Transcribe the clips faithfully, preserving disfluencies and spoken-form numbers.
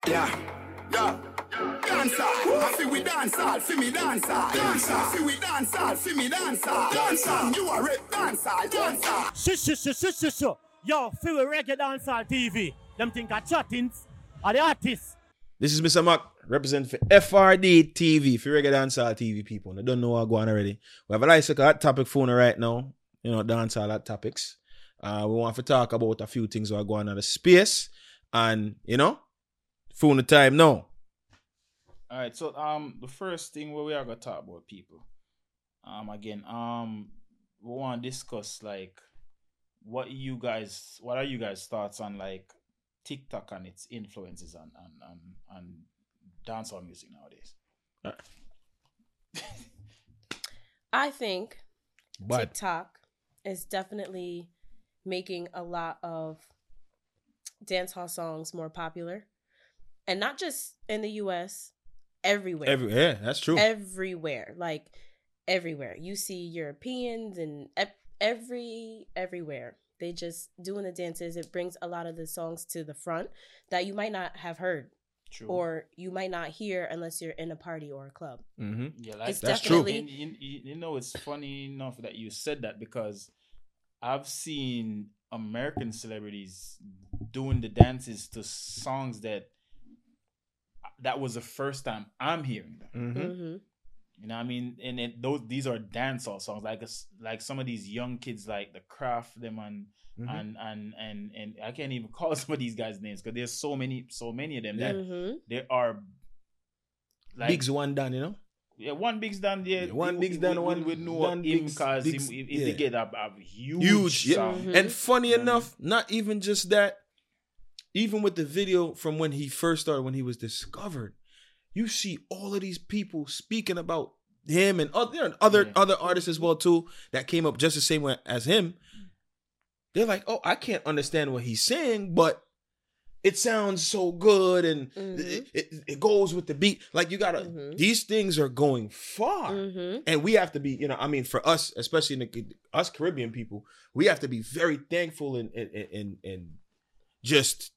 Yeah, yeah. Dancer, I feel we dancer, feel me dancer. Dancer, feel we dancer, feel me dancer. Dancer, you are a dancer, dancer. Shush, shush, shush, shush, shush, shush. Yo, feel we reggae dancehall T V. Them think are chattings are the artists. This is Mister Mac, represent for F R D T V, for Reggae Dancehall T V people. I don't know what going on already. We have a nice hot topic phone right now, you know, dancehall hot topics. Uh, we want to talk about a few things that are going on in the space. And, you know, phone the time now. All right, so um, the first thing where we are gonna talk about people, um, again, um, we want to discuss like what you guys, what are you guys' thoughts on like TikTok and its influences on on on, on dancehall music nowadays? Right. I think But TikTok is definitely making a lot of dancehall songs more popular, and not just in the U S. Everywhere. every yeah, that's true. Everywhere. Like everywhere. You see Europeans and ev- every everywhere. They just doing the dances. It brings a lot of the songs to the front that you might not have heard. True. Or you might not hear unless you're in a party or a club. Mm-hmm. Yeah, like It's That's true. definitely You, you, you know, it's funny enough that you said that because I've seen American celebrities doing the dances to songs that that was the first time I'm hearing them. Mm-hmm. Mm-hmm. You know what I mean? And it, those these are dancehall songs, like a, like some of these young kids, like the Craft, them and Mhm. and and and and I can't even call some of these guys' names because there's so many, so many of them that Mm-hmm. there are like Big's one done, you know? yeah, one Big's done there. Yeah, one we- Big's we- done, we- one we know done him Big's- because Big's- if if yeah. they get a, a huge, Huge, yeah. song, Mhm. And funny Mhm. enough, not even just that, even with the video from when he first started, when he was discovered, you see all of these people speaking about him and other, there are other Yeah. other artists as well too that came up just the same way as him. They're like, oh, I can't understand what he's saying, but it sounds so good and Mhm. it, it, it goes with the beat. Like you gotta, Mhm. these things are going far. Mm-hmm. And we have to be, you know, I mean, for us, especially in the, us Caribbean people, we have to be very thankful and and and, and just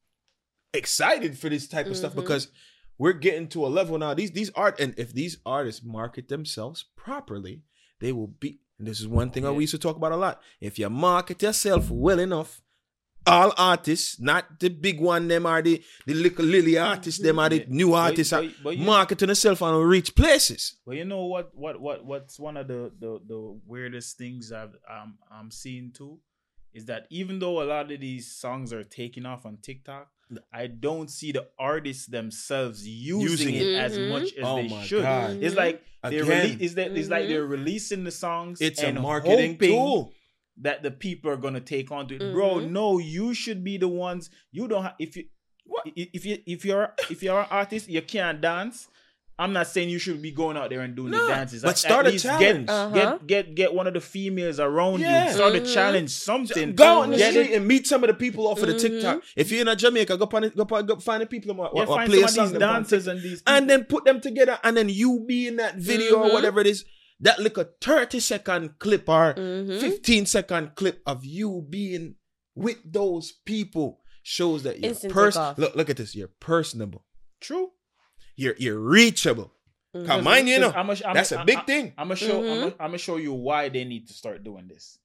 excited for this type of stuff Mhm. because we're getting to a level now. These these art and if these artists market themselves properly, they will be. And this is one thing Yeah. we used to talk about a lot. If you market yourself well enough, all artists, not the big one, them are the the little lily artists, them are the Yeah. new But- artists, are but- but you- marketing themselves and reach places. But you know what? What? What? What's one of the the, the weirdest things I've um, I'm seeing too, is that even though a lot of these songs are taking off on TikTok, I don't see the artists themselves using, Using it, it. as Mhm. much as Oh they my should. God. It's like they're Again. rele- is that it's like Mhm. they're releasing the songs. It's a and marketing hoping tool. that the people are gonna take on to it. Bro, Mhm. no, you should be the ones. You don't have if you What? i- if you if you're if you're an artist, you can't dance. I'm not saying you should be going out there and doing Nah, the dances. but At- start at a least challenge. Get, Uh-huh. get get get one of the females around Yeah. you. Start a Mhm. challenge, something. Go out in the Get street it. and meet some of the people off of the Mhm. TikTok. If you're in a Jamaica, go, pan, go, pan, go find the people and, Yeah, or, find play some a of song these them on dancers TikTok. and these and then put them together and then you be in that video or Mhm. whatever it is. That little thirty second clip or Mhm. fifteen second clip of you being with those people shows that you're Instant pers- takeoff. look, look at this. You're personable. true. You're you're reachable. Mhm. Come mind you know. I'm a, I'm That's a big thing. I'm gonna show. Mhm. I'm gonna show you why they need to start doing this.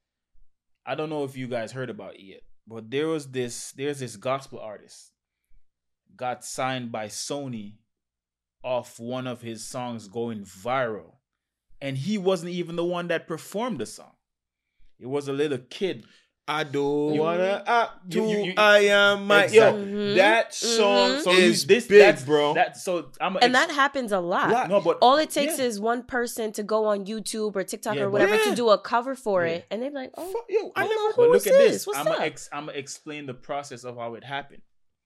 I don't know if you guys heard about it yet, but there was this. There's this gospel artist got signed by Sony off one of his songs going viral, and he wasn't even the one that performed the song. It was a little kid. I don't You- wanna act you- to you- you- I am my Exactly. yo. Mhm. That song Mhm. So is you- this big, that's- bro. That so I'm And that happens a lot. Lot. no, but All it takes yeah. is one person to go on YouTube or TikTok Yeah, or but- whatever Yeah. to do a cover for Yeah. it, and they're like, "Oh, Fuck, yo, I I never. know But who look is at this? this. What's I'm gonna up?" ex- I'm gonna explain the process of how it happened.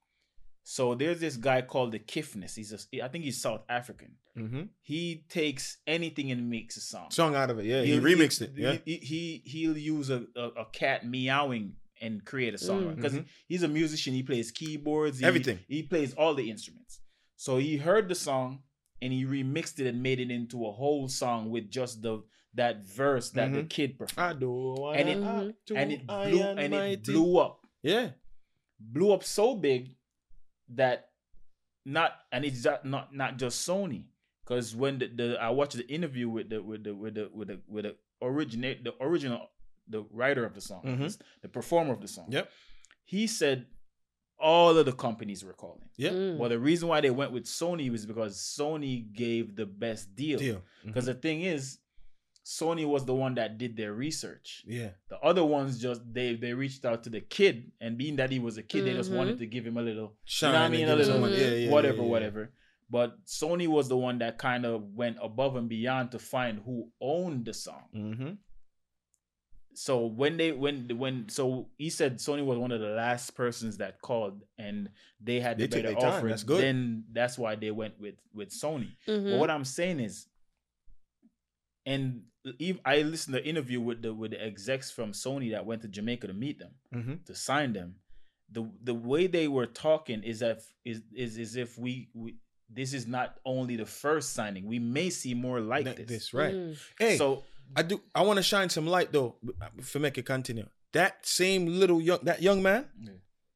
So there's this guy called the Kifness. He's a, I think he's South African. Mm-hmm. He takes anything and makes a song. Song out of it, yeah. He He'll- remixed he, it, yeah. He, he he'll use a, a, a cat meowing and create a song Mm. because Mhm. he's a musician. He plays keyboards, he- Everything. He plays all the instruments. So he heard the song and he remixed it and made it into a whole song with just the that verse that the Mhm. kid I performed, do wanna And it- act to and it I blew am and it mighty. blew up. Yeah. Blew up so big that not and it's not not, not just Sony, because when the, the I watched the interview with the with the with the with the with the originate the original the writer of the song, Mhm. the performer of the song. Yep. He said all of the companies were calling. Yep. Mm. Well, the reason why they went with Sony was because Sony gave the best deal. Deal. Because the thing is, Sony was the one that did their research. Yeah. The other ones just they they reached out to the kid, and being that he was a kid, they just Mhm. wanted to give him a little, Shine you know what I and mean, give a him little some money. Yeah, yeah, whatever, yeah, yeah. whatever. But Sony was the one that kind of went above and beyond to find who owned the song. Mm-hmm. So when they when when so he said Sony was one of the last persons that called, and they had They the took better their time. offer. That's good. Then that's why they went with with Sony. Mhm. But what I'm saying is, and if I listened to the interview with the with the execs from Sony that went to Jamaica to meet them, Mm-hmm. to sign them, the the way they were talking is that is is as if we, we this is not only the first signing. We may see more like Like this. this, right? Mm. Hey, So I do. I want to shine some light though, for make it continue. That same little young, that young man, Yeah.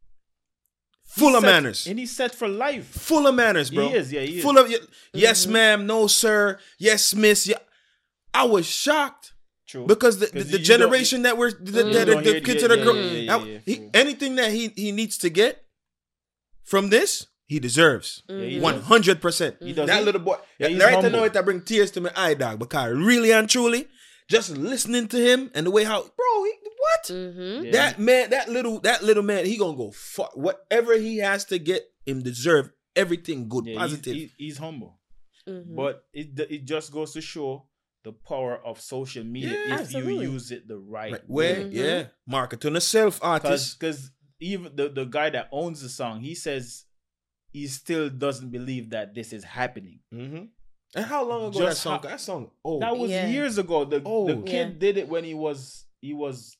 full of set- manners, and he's set for life. full of manners, bro. He is, yeah, he is. Full of y- yes, Mhm. ma'am, no, sir, yes, miss. Yeah, I was shocked True. because the, the, 'Cause the you- you don't- generation that we're the, the, Mm. the, You don't the hear- kids yeah, that are yeah, growing. yeah, yeah, I- yeah, he- true. anything that he he needs to get from this, he deserves. Yeah, he One does. hundred percent. He does. That He- little boy. yeah, Yeah, he's right to humble. know it, I bring tears to my eye, dog. Because really and truly, just listening to him and the way how, bro, he, what? Mhm. Yeah. That man, that little, that little man, he gonna go far. Whatever he has to get, him deserve everything good, Yeah, he's, positive. he- he's humble. Mhm. But it it just goes to show the power of social media Yeah. if Absolutely. you use it the right, right way. way, Mhm. yeah. Market to self artist. Because even the, the guy that owns the song, he says he still doesn't believe that this is happening. Mm-hmm. And how long ago Just that song? how- that song. Oh, That was Yeah. years ago. The, Oh. the kid Yeah. did it when he was he was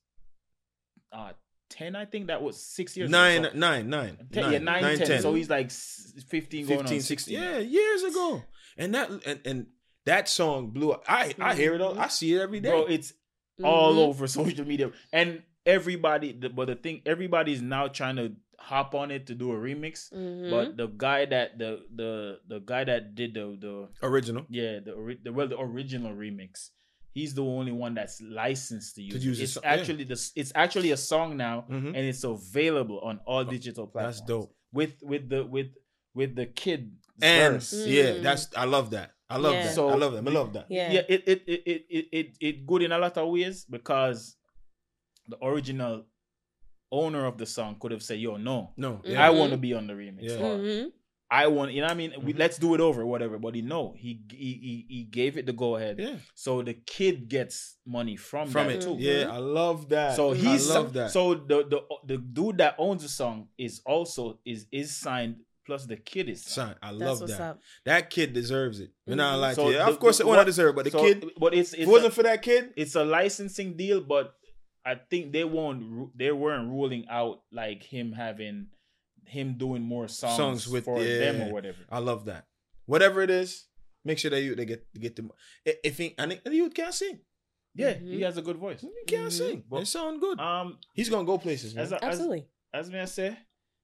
uh ten, I think. That was six years nine, ago. nine, nine, Ten, nine, yeah, nine, nine, ten. ten. So he's like s- fifteen, going fifteen, on sixteen. sixteen. Yeah, years ago. And that and, and that song blew up. I I hear it all. I see it every day. Bro, it's all Mhm. over social media, and everybody. The, but the thing, everybody's now trying to hop on it to do a remix. Mhm. But the guy that the the the guy that did the the Original. yeah the ori- the well the original remix, he's the only one that's licensed to use. use it. the It's so- yeah. actually the it's actually a song now, Mhm. and it's available on all digital platforms. That's dope. With with the with with the kid And verse. yeah, Mm. that's I love that. I love Yeah. that. So I love that. I love that. Yeah. yeah, it it it it it it, it good in a lot of ways, because the original owner of the song could have said, "Yo, no, No, Mhm. yeah. I want to be on the remix. Yeah. Or, Mhm. I want, you know what I mean? We, Mhm. let's do it over, whatever." But he no, he he he, he gave it the go ahead. yeah. So the kid gets money from, From that it. too. Yeah, I love that. So I he's love that. so the the the dude that owns the song is also is is signed, plus the kid is signed. Son, I That's love what's that. up. That kid deserves it. We're not Mhm. like So yeah. the- Of course, the- it want what- to deserve, but the So- kid, but it's if it's it wasn't a, for that kid, it's a licensing deal, but I think they won't ru- they weren't ruling out like him having him doing more songs, Songs with- for yeah. them or whatever. I love that. Whatever it is, make sure that you they get get them. If he and the youth can't sing, Yeah, Mhm. he has a good voice. he can't Mhm. sing. But- It sound good. Um, He's gonna go places, man. as I, as Absolutely. as me I say,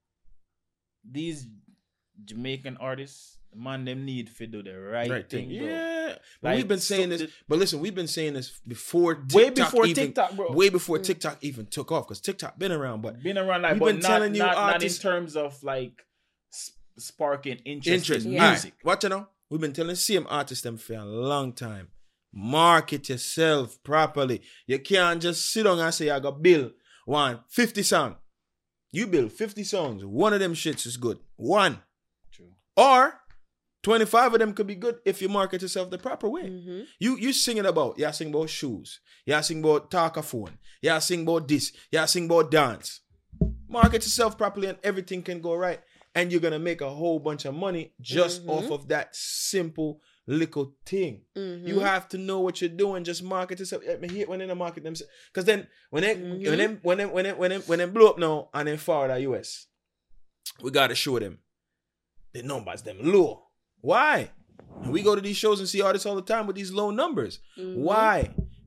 these Jamaican artists, man, them need to do the right, right thing, thing. bro. Yeah, but Like, we've been saying so this. the- But listen, we've been saying this before. TikTok Way before even, TikTok, bro. Way before Mm. TikTok even took off, because TikTok been around, but Been around like, We've but been not, telling you not, not in artists- terms of like s- sparking interest, interest. in Yeah. music. Alright, watch it now. We've been telling the same artists them for a long time. Market yourself properly. You can't just sit down and say I got bill one fifty song. You build fifty songs. One of them shits is good. One. True. Or twenty-five of them could be good if you market yourself the proper way. Mhm. You you singing about, yeah, sing about shoes. Yeah, sing about talkaphone. Yeah, sing about this. Yeah, sing about dance. Market yourself properly and everything can go right. And you're gonna make a whole bunch of money just Mhm. off of that simple little thing. Mhm. You have to know what you're doing. Just market yourself. I hate when they don't market themselves. Because then when they Mhm. when them when them when them when them when them blow up now and then forward the U S, we gotta show them the numbers them low. Why? And we go to these shows and see artists all the time with these low numbers. Mhm. Why?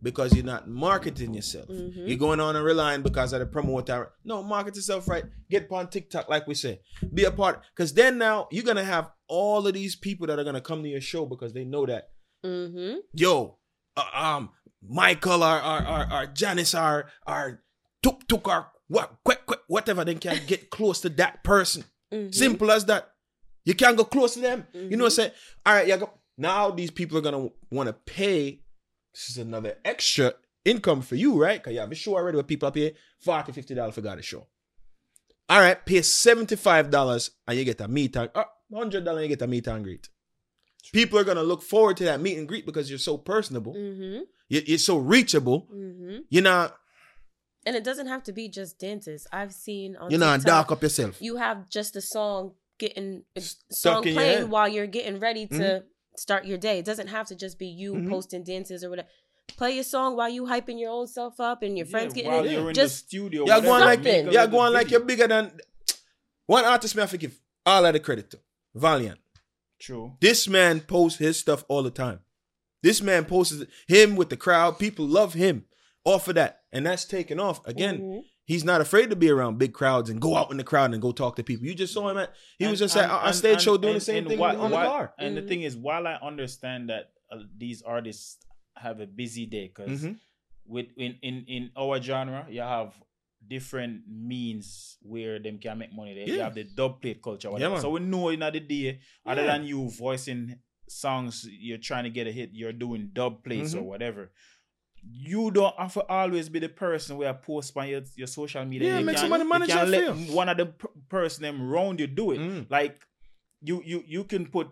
because you're not marketing yourself. Mhm. You're going on and relying because of the promoter. No, market yourself right. Get on TikTok, like we say. Be a part. Because then now you're going to have all of these people that are going to come to your show because they know that, Mm-hmm. yo, uh, um, Michael or, or, or, or Janice or, or Tuk Tuk or what, quick, quick, whatever, they can get close to that person. Mm-hmm. Simple as that. You can't go close to them. You know what Mm-hmm. I'm saying? All right, yeah, go. Now these people are going to want to pay. This is another extra income for you, right? Because you have a show already where people pay forty dollars, fifty dollars for God a show. All right, pay seventy-five dollars and you get a meet and uh, one hundred dollars and you get a meet and greet. People are going to look forward to that meet and greet because you're so personable. Mm-hmm. You- You're so reachable. Mm-hmm. You're not, And it doesn't have to be just dances. I've seen on you're not TikTok, dark up yourself. you have just a song getting a Stuck song in your playing head. while you're getting ready to Mhm. start your day. It doesn't have to just be you Mhm. posting dances or whatever. Play a song while you hyping your own self up and your friends Yeah, getting while it. you're in Just the studio. Yeah, go on whatever, like, Something. make a yeah, little go on like video. you're bigger than, one artist may have to give all of the credit to. Valiant. True. This man posts his stuff all the time. This man posts him with the crowd. People love him off of that. And that's taken off. Again, Mhm. he's not afraid to be around big crowds and go out in the crowd and go talk to people. You just saw him at, he was And- just at and- our and- stage and- show doing and- the same and thing why- on the why- car. And Mhm. the thing is, while I understand that uh, these artists have a busy day, because Mhm. with in, in in our genre, you have different means where them can make money. They, You Yeah. have the dub plate culture, whatever. man. So we know in the day, other Yeah. than you voicing songs, you're trying to get a hit, you're doing dub plates or Mhm. whatever. You don't have to always be the person where post on your, your social media. Yeah, you make can, somebody you manage can that let for you. one of the p- person them round you do it. Mm. Like you you you can put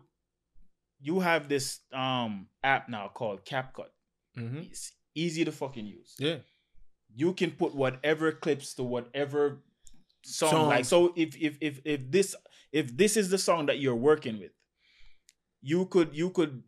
you have this um app now called CapCut. Mhm. It's easy to fucking use. Yeah. You can put whatever clips to whatever song. Song. Like so if if if if this if this is the song that you're working with, you could you could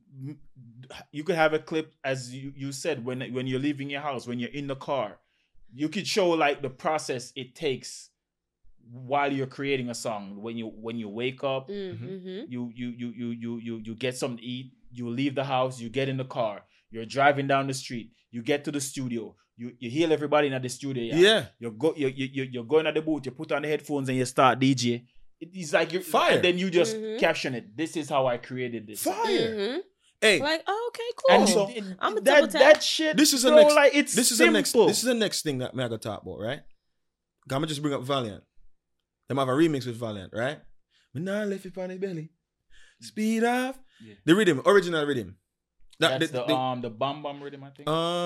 you could have a clip, as you, you said, when when you're leaving your house, when you're in the car. You could show like the process it takes while you're creating a song. When you when you wake up, Mm-hmm. you you you you you you you get something to eat, you leave the house, you get in the car, you're driving down the street, you get to the studio, you you heal everybody in the studio. Yeah. You go you you you- you're going at the booth, you put on the headphones and you start D J. It's like you're Fire. and then you just Mhm. caption it. This is how I created this. Fire. Mm-hmm. Hey, Like, oh, okay, cool. And So- so I'ma double that tap. that shit. this is the bro, next. like it's this is simple. the next. This is the next thing that me I gotta talk about, right? I'm gonna just bring up Valiant. Them have a remix with Valiant, right? Me nah left it on the belly. Speed off. Yeah. The rhythm, original rhythm. That- That's the- the, the- um the bam bam rhythm, I think.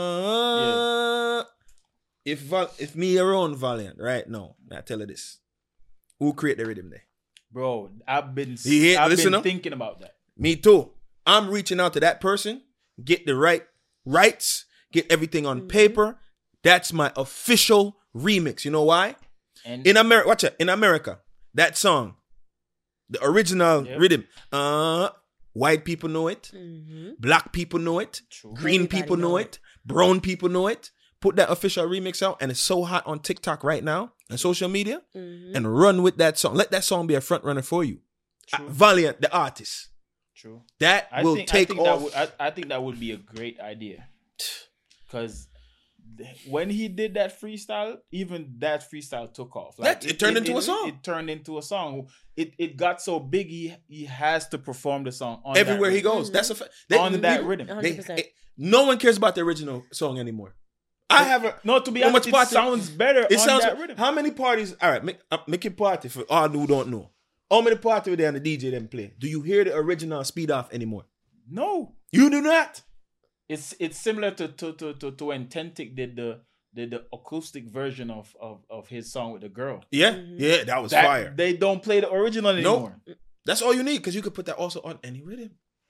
Uh, if Val, if me around Valiant right now, I tell you this: who create the rhythm there? Bro, I've been You hear- I've listen been up. thinking about that. Me too. I'm reaching out to that person, get the right rights, get everything on Mhm. paper. That's my official remix. You know why? And In America, watch it. In America, that song, the original Yep. rhythm, uh, white people know it, Mm-hmm. black people know it, True. green Everybody people know know it, brown people know it. Put that official remix out, and it's so hot on TikTok right now and social media. Mm-hmm. And run with that song. Let that song be a front runner for you. True. Uh, Valiant, the artist, True. that I will think, take I think off. That would, I, I think that would be a great idea. Because when he did that freestyle, even that freestyle took off. That- it turned into a song. It, turned into a song. It it got so big he he has to perform the song on Everywhere that he goes, Mhm. that's a fact. On that rhythm. they- one hundred percent. it- no one cares about the original song anymore. I have a. No, to be How honest, much it party- sounds better It on sounds. that rhythm. How many parties? All right, make uh, make a party for all who don't know. How many parties were there on the D J them play? Do you hear the original Speed Off anymore? No, You do not. it's it's similar to to to to, to when Tentic did the did the acoustic version of, of of his song with the girl. Yeah, Mhm. yeah, that was That- fire. They don't play the original anymore. That's all you need because you could put that also on any rhythm.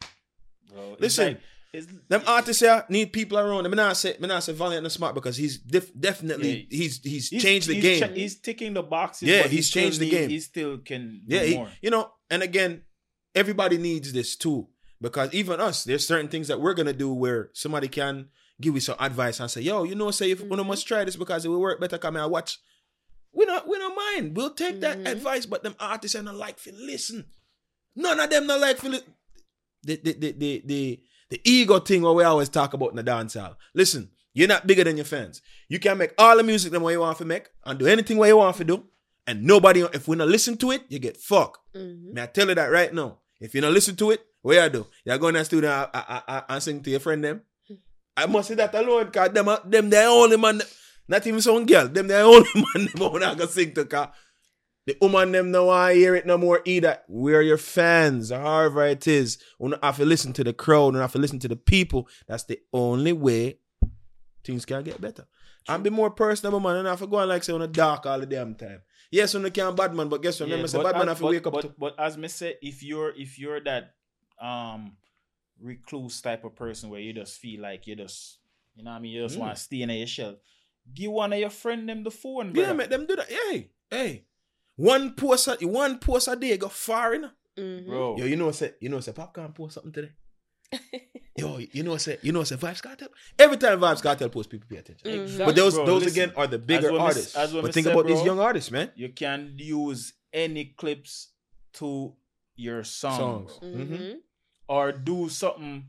Bro, it's Listen, like- it's, Them artists here need people around them. Me not say, me not say Valiant and smart because he's def- definitely Yeah. he's, he's he's- changed the he's game. cha- he's ticking the boxes. Yeah, but he he's still changed the need- game. He still can do Yeah, he- more. you know, and again, everybody needs this too because even us, there's certain things that we're gonna do where somebody can give you some advice and say, "Yo, you know, say if we Mhm. must try this because it will work better." Come and watch. We don't, we don't mind. We'll take that Mhm. advice, but them artists are not like for listen. None of them not like for li- the the the the the, the ego thing where we always talk about in the dance hall. Listen, You're not bigger than your fans. You can make all the music them what you want to make and do anything what you want to do. And nobody, if we not listen to it, you get fucked. Mm-hmm. May I tell you that right now. If you don't listen to it, what you do? You go in the studio and, and, and sing to your friend them. I must say that alone, because them, them the only man, not even some girl, them the only man them who not gonna sing to, because the woman them no want to hear it no more either. We're your fans, however it is. We don't have to listen to the crowd, we don't have to listen to the people. That's the only way things can get better. And be more personable, man. And I have to go on like say on a dark all the damn time. Yes, when you can bad man, but guess what? Yeah, Remember, say but bad man as- have to but- wake up but, to. But as me say, if you're if you're that um recluse type of person where you just feel like you just you know what I mean, you just Mm. want to stay in your shell, give one of your friend them the phone, bro. Yeah, make them do that. Hey, hey. One post a, one post a day go far enough. Mm-hmm. bro. Yo, you know what say, you know what say Popcorn post something today? Yo, you know what say, you know what say Vibes Cartel? Every time Vibes Cartel post, people pay attention. Mhm. Exactly, But those bro. those Listen, again are the bigger as what me- artists. as what me But think say, about bro, these young artists, man. You can use any clips to your song, Songs. bro. Mm-hmm. Or do something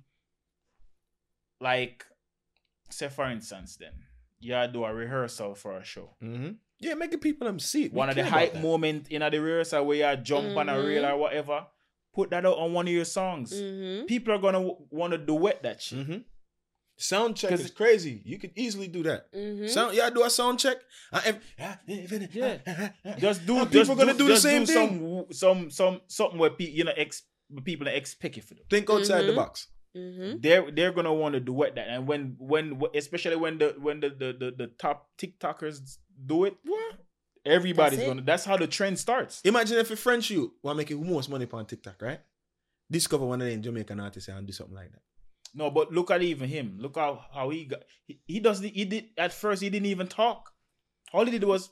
like, say for instance, then you do a rehearsal for a show. Mm-hmm. Yeah, making people them see it. We One of the care about hype that. moment in a the rehearsal where you jump on a Mhm. reel or whatever, put that out on one of your songs. Mm-hmm. People are gonna w- want to duet that shit. Mm-hmm. Sound check 'Cause- is crazy. You could easily do that. Mm-hmm. Sound, yeah, do a sound check. Uh, if- Yeah. Just do. And just people gonna do the just same thing. Some, some, some, something where pe- you know, ex, people expect it for them. Think outside the Mhm. box. Mm-hmm. They're they're gonna want to duet that, and when when especially when the when the the the, the top TikTokers do it, What? everybody's That's it. gonna. That's how the trend starts. Imagine if a French you want to make the most money on TikTok, right? Discover one of them Jamaican artists and do something like that. No, but look at even him. Look how how he got. He, he does. He did at first. He didn't even talk. All he did was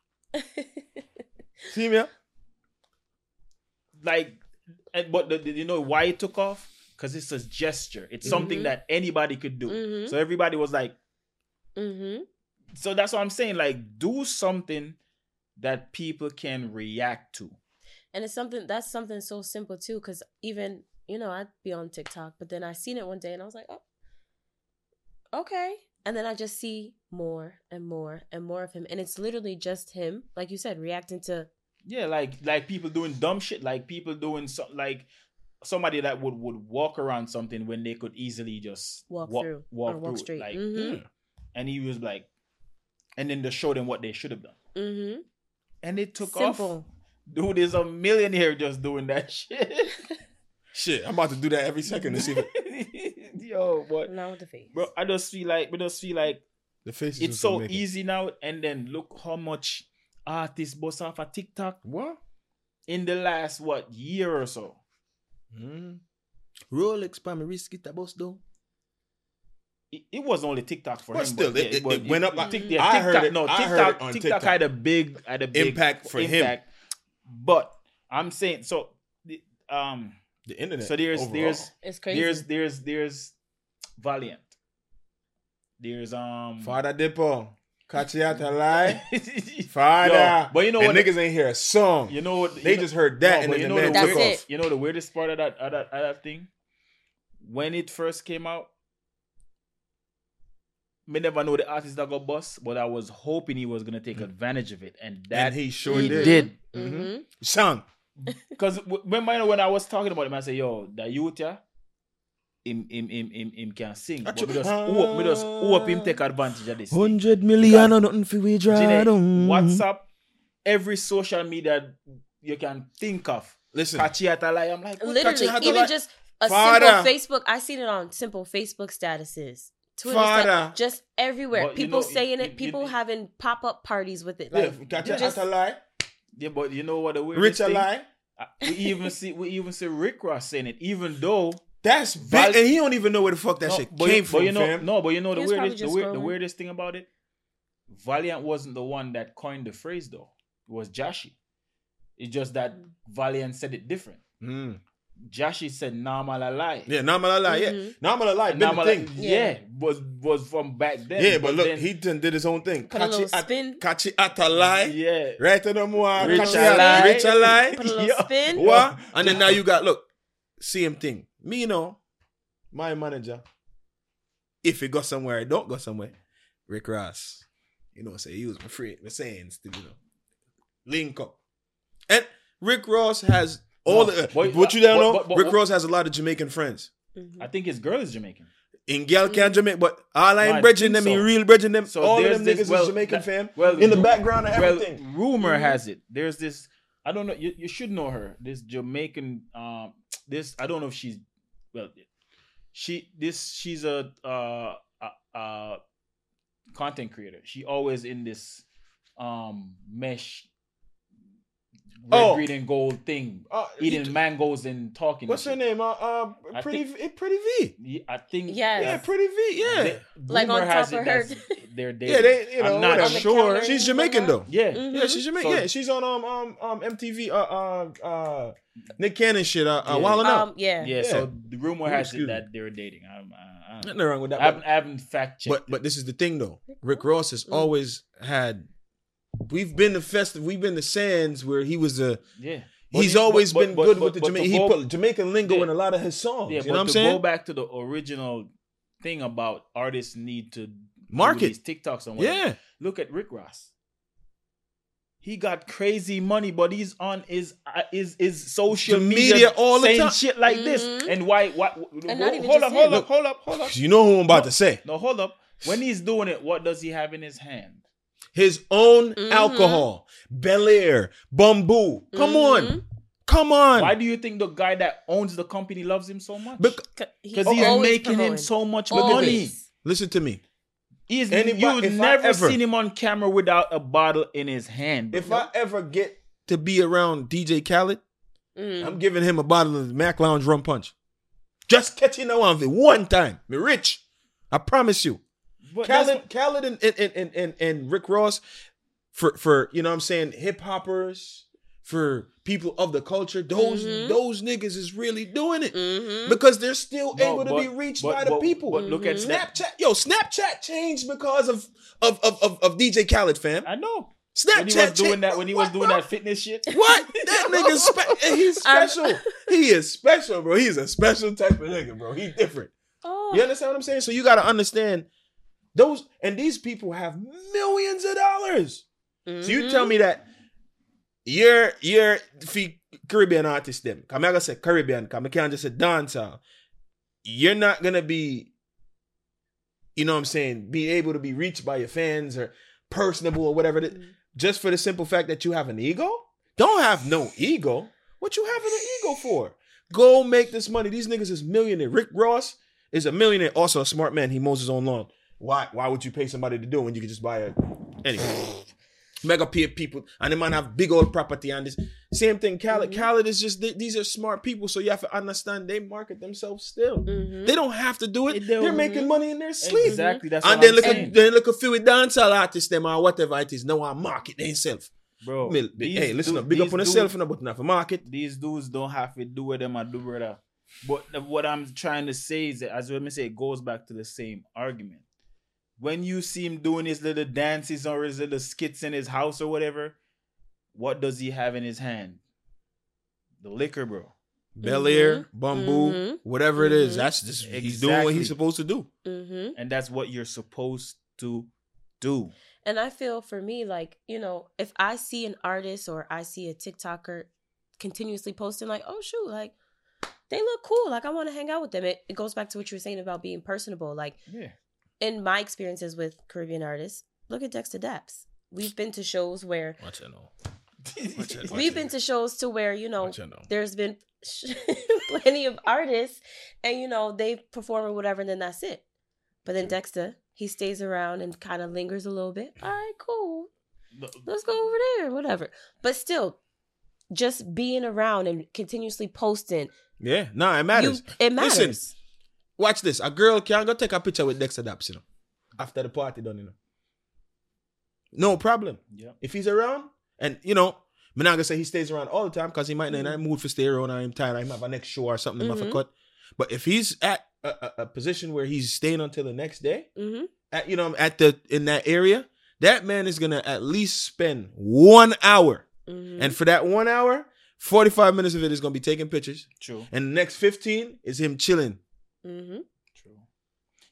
See me? like, and, but the, the- you know why it took off? Because it's a gesture. It's something Mhm. that anybody could do. Mhm. So everybody was like, Mm-hmm. so that's what I'm saying. Like, do something that people can react to. And it's something that's something so simple too, because even you know I'd be on TikTok, but then I seen it one day and I was like, oh, okay. And then I just see more and more and more of him, and it's literally just him, like you said, reacting to. Yeah, like like people doing dumb shit, like people doing so, like somebody that would would walk around something when they could easily just Walk walk, through walk, or walk through it, straight. like, Mhm. and he was like, and then they showed them what they should have done, Mm-hmm. and it took Simple. off. Dude is a millionaire just doing that shit. Shit, I'm about to do that every second to see if it, Yo, but Now with the face, bro, I just feel like, I just feel like the faces. it's was so gonna make it. easy now. And then look how much artists bust off of TikTok What? in the last what year or so. Mm. Rolex, pa me risky tabos though. It, it was only TikTok for But him. still, it- it- but it went up. Tik- Mhm. yeah, I TikTok, heard it- no, I TikTok, heard it on TikTok TikTok. had a big, had a big Impact for him. impact. But I'm saying so. the- Um. The internet. So there's overall. there's it's crazy. there's there's there's Valiant. There's um. Father Dippo. Catch you out a lie. Yo, Father. but you know and what? niggas ain't hear a song. You know what? they you know- just heard that No, and but then you the know man the That's took it. off. You know the weirdest part of that of that, of that thing? When it first came out, me never know the artist that got bust, but I was hoping he was gonna take advantage of it, and that And he sure he did. did. Mm-hmm. Song. Because remember when I was talking about him, I said, "Yo, the youth, yeah, him him him him, him can sing, but we just hope, we just hope him take advantage of this." thing." Hundred million or nothing for we draw Gine, down. WhatsApp, every social media you can think of. Listen. Kachiatalai, I'm like, what Literally, Kachi even Hatalai- just a Father. simple Facebook. I seen it on simple Facebook statuses, Twitter, Father. stat- just everywhere. But you people know, saying you- it. you- People you- having pop up parties with it. Yeah, Like, catch you you just- out a lie. Yeah, but you know what the weirdest Rich a thing? lie. Uh, We even see we even see Rick Ross saying it, even though That's big. Val- and he don't even know where the fuck that no, shit but, came you, from, but you know, fam. no, but you know the He was probably weirdest, the, just weird, the scrolling. weirdest thing about it, Valiant wasn't the one that coined the phrase though. It was Jashi. It's just that Valiant said it different. Mm. Jashi said "Normal a lie." Yeah, normal a lie. Yeah, Mhm. normal a lie. And Been the Normal- thing. yeah, Yeah. was was from back then. Yeah, but look, then- he done did his own thing. Put a little Catch it at- spin. Catch it at a lie. yeah. Right to the more. Rich Catch a it at- lie. Rich a lie. Put a little Yo. spin. What? And then now you got, look, same thing. Me, you know, my manager, if he go somewhere, I don't go somewhere. Rick Ross, you know, say he was my friend, my sayings, you know, link up. And Rick Ross has all No, the, but- what you don't but- know, but- but- Rick Ross has a lot of Jamaican friends. Mhm. I think his girl is Jamaican. In Gal can Jamaica, but all I No, am I bridging think them, in so. real bridging them, So all of there's them this- niggas well, is Jamaican that- fam. well, in the ru- background of Well, everything. rumor Mhm. has it there's this. I don't know. You, you should know her. This Jamaican. Um. This I don't know if she's. Well, she this she's a uh a, a content creator. She always in this um mesh red, Oh. green, and gold thing, Uh, eating mangoes and talking. What's her and shit. name? Uh, uh I Pretty, think- V- Pretty V. Yeah, I think. Yes. Yeah, Pretty V. Yeah, they- Like rumor on has top it of her- that's They're dating. yeah. They, you know, I'm not whatever. the sure. counter. She's Jamaican though. Yeah. Mhm. Yeah, she's Jamaican. So- yeah, she's on um um um M T V. Uh uh uh Nick Cannon shit. Uh, uh Yeah. Wildin' Out. Um, yeah. Yeah, Yeah. so the rumor has Excuse it me. that they're dating. I'm, I, I, Nothing wrong with that. I haven't, I haven't fact checked. But but this is the thing though. Rick Ross has Mm. always had. We've been the festive. We've been the Sands where he was a. yeah, But He's he- always but- been but- good but- with the but to Jamaican. He go- put Jamaican lingo Yeah. in a lot of his songs. yeah. you But know what I'm to saying? go back to the original thing about artists need to Market. do these TikToks and whatever. Yeah. Look at Rick Ross. He got crazy money, but he's on his uh, his, his social The media, media all the saying time. shit like this. Mhm. And why? Why? And not even hold just up, hold him. up, hold up, hold up. You know who I'm about to say. No, hold up. When he's doing it, what does he have in his hand? His own Mhm. alcohol, Bel Air, Bamboo. Come Mhm. on, come on. Why do you think the guy that owns the company loves him so much? Bec- Because he's always making him promoting. so much Look at money. this. Listen to me. He's Anybody- you've if I never ever- seen him on camera without a bottle in his hand. bro. If I ever get to be around D J Khaled, Mm. I'm giving him a bottle of Mac Lounge rum punch. Just catching that one one time. Me rich. I promise you. But that's- Khaled, Khaled and, and, and, and, and Rick Ross, for, for you know what I'm saying, hip hoppers, for people of the culture, those Mhm. those niggas is really doing it. Mhm. Because they're still No, able to but- be reached but- by the but- people. But look at Mhm. Snap. Snapchat, yo, Snapchat changed because of of of, of, of D J Khaled, fam. I know. Snapchat When he was doing changed- that, when he was What, doing bro? that fitness shit. What? That nigga's spe- he's I'm- special. He is special, bro. He's a special type of nigga, bro. He's different. Oh. You understand what I'm saying? So you gotta understand those, and these people have millions of dollars. So you tell me that you're you're fi Caribbean artist them. Come I gotta say Caribbean, come I can't just say dancehall. You're not gonna be, you know what I'm saying, be able to be reached by your fans or personable or whatever it is, just for the simple fact that you have an ego? Don't have no ego. What you having an ego for? Go make this money. These niggas is millionaire. Rick Ross is a millionaire, also a smart man. He mows his own lawn. Why why would you pay somebody to do it when you can just buy a anyway? Mega pay people and they might have big old property and this same thing. Khaled, Mhm. Khaled is just they, these are smart people, so you have to understand they market themselves still. Mhm. They don't have to do it. They don't. They're making money in their sleep. Exactly. That's And what then I'm look saying. at then look at few with dancehall artists them or whatever it is. Now I market themselves. Bro. Hey, these listen du- up, big up these on dudes- yourself and but not for market. These dudes don't have to do what them I do, brother. But the- what I'm trying to say is that, as let me say, it goes back to the same argument. When you see him doing his little dances or his little skits in his house or whatever, what does he have in his hand? The liquor, bro. Bel Air, Bamboo, Mhm. whatever it is. Mhm. That's just he's doing what Exactly. he's supposed to do. Mm-hmm. And that's what you're supposed to do. And I feel for me, like, you know, if I see an artist or I see a TikToker continuously posting, like, oh, shoot, like, they look cool. Like, I want to hang out with them. It, it goes back to what you were saying about being personable. Like, Yeah. in my experiences with Caribbean artists, look at Dexter Daps. We've been to shows where, Watch it know. we've been to shows to where, you know, Watch it know. there's been plenty of artists and, you know, they perform or whatever, and then that's it. But then Dexter, he stays around and kind of lingers a little bit. All right, cool. Let's go over there, whatever. But still, just being around and continuously posting, Yeah, no, it matters. you, it matters. Listen. Watch this. A girl can go take a picture with Dexter Daps, you know, after the party done, you know. No problem. Yeah. If he's around, and you know, I'm not gonna say he stays around all the time because he might not in a mood for stay around or I'm tired, I might have a next show or something mm-hmm. cut. But if he's at a, a, a position where he's staying until the next day, Mm-hmm. at you know, at the in that area, that man is gonna at least spend one hour. Mm-hmm. And for that one hour, forty-five minutes of it is gonna be taking pictures. True. And the next fifteen is him chilling. Mm-hmm. True.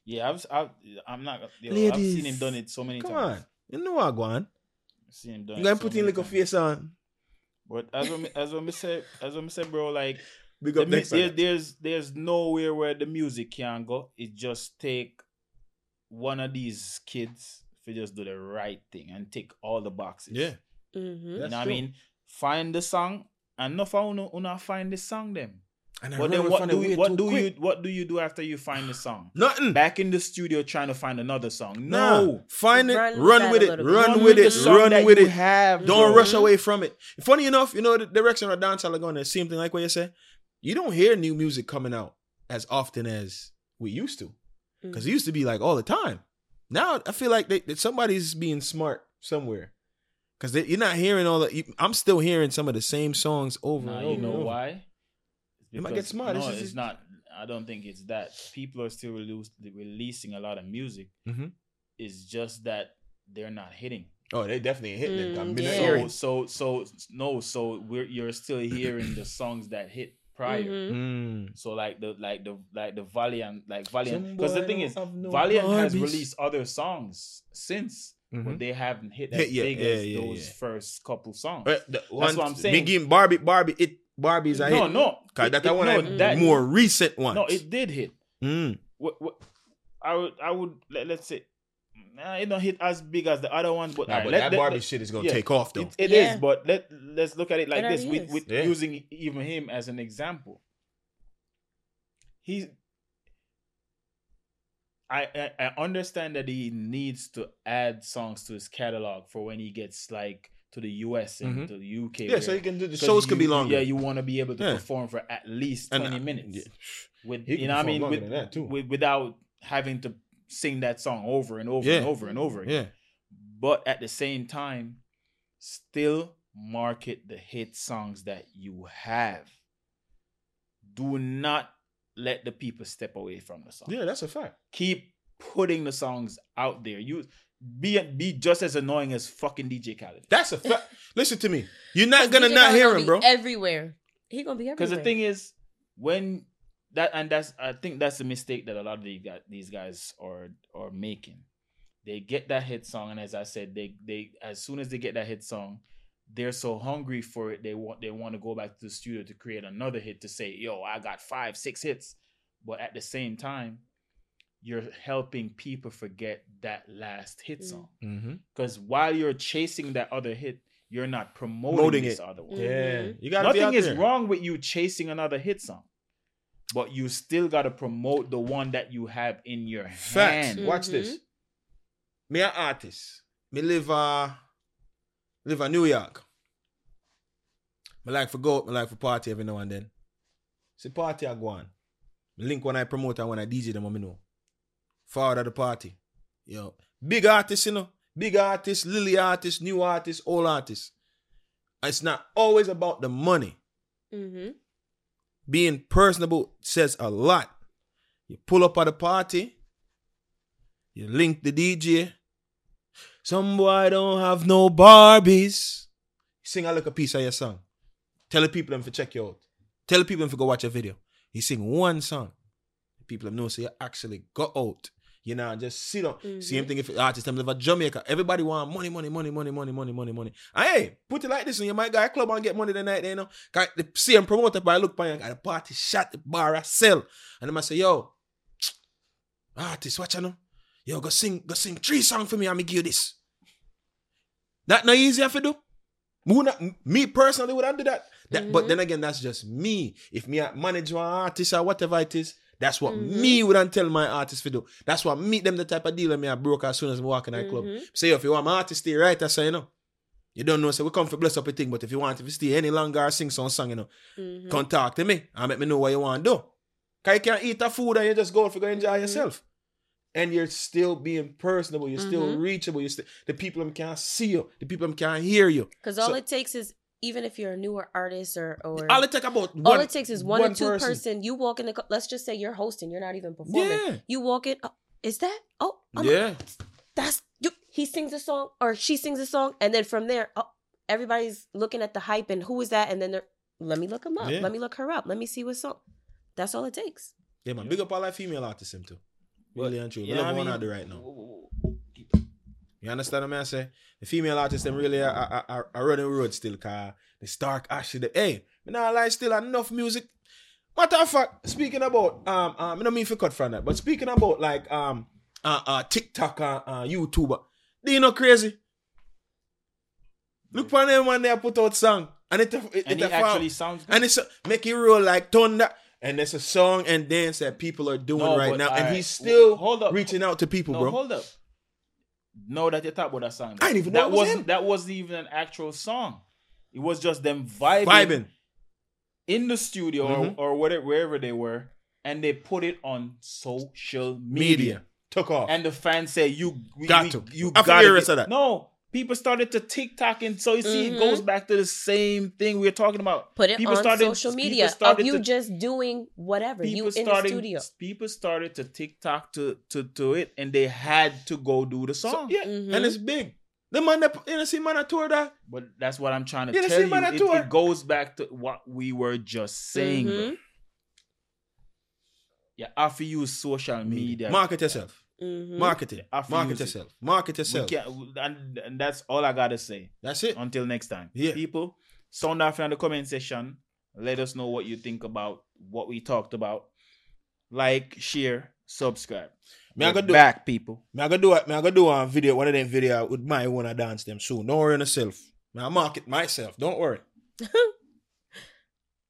Yeah, I've, I've I'm not. Yo, I've Ladies, seen him done it so many Come times. on. You know what, go on. I've seen him done. You it gonna so put in many like a times. face on. But as I as I say, as I say, bro, like Big the, up mu- next there, time. there's there's nowhere where the music can go. It just take one of these kids to just do the right thing and tick all the boxes. Yeah. Mm-hmm. you know That's what I true. mean. Find the song, and enough of you una find the song them. And I But run then away what from do the you way what too do quick. you what do you do after you find the song? Nothing. Back in the studio trying to find another song. Nah. No. Find it. Run Run, with with that it. a little bit. Run, Run with the it. song Run that with you it. have, Don't bro. rush away from it. Funny enough, you know the direction of dancehall are going the same thing like what you say. You don't hear new music coming out as often as we used to, because it used to be like all the time. Now I feel like they, that somebody's being smart somewhere, because you're not hearing all the. I'm still hearing some of the same songs over Nah, and you over. know and over. why? You might Because- get smart. No, This is- it's not. I don't think it's that. People are still release, releasing a lot of music. Mhm. It's just that they're not hitting. Oh, they definitely hitting it. I Mm, mean, yeah. I So, hear it. so, so, no. So we're you're still hearing the songs that hit prior. Mhm. Mm. So like the like the like the Valiant like Valiant Some because the boy thing don't is have no Valiant has Barbies. released other songs since, Mhm. but they haven't hit Yeah, as yeah, big yeah, as yeah, those yeah. first couple songs. But the one, what I'm saying. Biggie, Barbie, Barbie, it Barbie's a no, hit. no, Cause It- that's it- the one no, I- that- more recent one. No, it did hit. Mm. What, what, I would, I would let, let's say, nah, it don't hit as big as the other ones, but, Nah, alright, but let- that let- Barbie let- shit is gonna yeah, take off though. It, it Yeah. is, but let let's look at it like It this already with, is. with Yeah. using even him as an example. He's. I, I I understand that he needs to add songs to his catalog for when he gets like to the U S and Mhm. to the U K. yeah, so where- you can do the 'cause shows you- could be longer. Yeah, you want to be able to Yeah. perform for at least And, twenty uh, minutes yeah. with He can you know what I perform mean longer with, than that, too. with without having to sing that song over and over Yeah. and over and over again. Yeah. But at the same time, still market the hit songs that you have. Do not let the people step away from the song. Yeah, that's a fact. Keep putting the songs out there. You be be just as annoying as fucking D J Khaled. That's a fact. Listen to me. You're not gonna D J not Khaled hear gonna him, be bro. Everywhere. He gonna be everywhere. Because the thing is, when that and that's I think that's the mistake that a lot of these guys, these guys are are making. They get that hit song, and as I said, they they as soon as they get that hit song, they're so hungry for it. They want they want to go back to the studio to create another hit to say, "Yo, I got five, six hits." But at the same time, you're helping people forget that last hit Mm. song. Mm-hmm. Because while you're chasing that other hit, you're not promoting, Promoting this it. other one. Yeah, Mhm. you gotta be Nothing out is there. wrong with you chasing another hit song, but you still got to promote the one that you have in your Facts. hand. Watch this. Me an artist. Me live uh live in New York. Me like for go out, me like for party every now and then. See party I go on. Me link when I promote and when I D J them, I know. Forward at the party. Yo. Big artists, you know. Big artists, lily artists, new artists, old artists. It's not always about the money. Mm-hmm. Being personable says a lot. You pull up at the party, you link the D J. Some boy don't have no Barbies. Sing a little piece of your song. Tell the people them to check you out. Tell the people them to go watch a video. You sing one song. People them know so you actually go out. You know, just sit down. Mhm. Same thing if artists them live in Jamaica. Everybody want money, money, money, money, money, money, money, money. And hey, put it like this, and you might go to a club and get money the night there, you know. Cause the same promoter by look by you, got the party shot, the bar I sell. And them I say, yo, artist, watch you know. Yo, go sing, go sing three songs for me and me give you this. That not easy to do. Me, would not, me personally would not do that. that But Mhm. then again, that's just me. If me manage one artist or whatever it is, that's what Mhm. me wouldn't tell my artist to do. That's what me, them the type of deal that me I broke as soon as I walk in that club. Mhm. Say, yo, if you want my artist stay right, I say, you know. You don't know, so we come for bless up a thing, but if you want, if you stay any longer or sing some song, you know, Mhm. come talk to me and make me know what you want to do. Because you can't eat the food and you just go out for go enjoy Mhm. yourself. And you're still being personable, you're still Mhm. reachable, you still the people them can't see you, the people them can't hear you. Because all So- it takes is, even if you're a newer artist or or All it take about one, all it takes is one, or two person. person. You walk in the. co- Let's just say you're hosting. You're not even performing. Yeah. You walk in. Oh, is that? Oh, I'm- Yeah. That's you. He sings a song or she sings a song, and then from there, oh, everybody's looking at the hype and who is that? And then they're, let me look him up. Yeah. Let me look her up. Let me see what song. That's all it takes. Yeah, man. Big up all that female artists him too. Really and true. You I know love what one I I do mean? right now. You understand what I say? The female artists, them really are, are, are, are running the road still, cause the Stark Ashley, the, hey, me nah lie, still enough music. Matter of fact, speaking about, um, um, I don't mean to cut from that, but speaking about like, um, uh, uh, TikTok, uh, uh, YouTuber, they you know crazy? Look for them when they put out song, and it, it, it And a it farm. actually sounds good. And it's a, make it roll like thunder. And there's a song and dance that people are doing No, right but, now, and alright, he's still hold up. reaching out to people, No, bro. hold up. No, that you talk about that song. I didn't even know that it was wasn't him. that wasn't even an actual song. It was just them vibing, Vibing. in the studio Mhm. or, or whatever, wherever they were, and they put it on social media. Media took off. And the fans say, "You we, Got we- to. you I got forget the rest of that. No, people started to TikTok, and so you see, Mhm. it goes back to the same thing we we're talking about. Put it people on started, social people media of started you to- just doing whatever you people in the started, studio. People started to TikTok to to to it, and they had to go do the So, song. yeah, Mhm. and it's big. The man that you know see man that tour that. But that's what I'm trying to Yeah, the tell same you. man I It, told. it goes back to what we were just saying, bro. Mhm. You have to use social media. Market yourself. Mhm. Market it. I have to Market use it. yourself. Market We yourself. can't, and, and that's all I gotta say. That's it. Until next time. Yeah. People, sound off in the comment section. Let us know what you think about what we talked about. Like, share, subscribe. Me I We're go do- back, people. Me I go do it. Me I go do a video, one of them video with my wanna dance them soon. Don't worry on yourself. Me I market myself. Don't worry.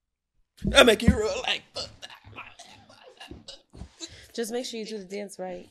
I make you roll like. Just make sure you do the dance right.